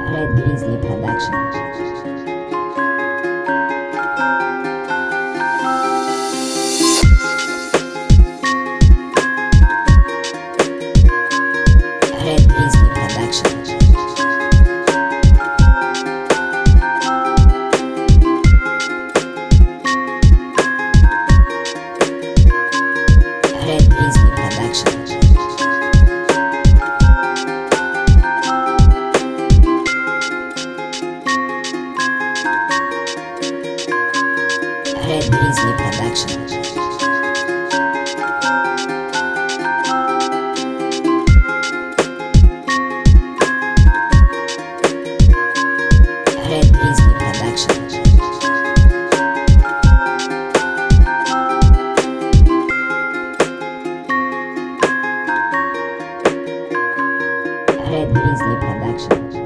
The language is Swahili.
Red Grizzly Production. Red Grizzly Production. Red Grizzly Production. Red Grizzly Production. Red Grizzly Production. Red Grizzly Production.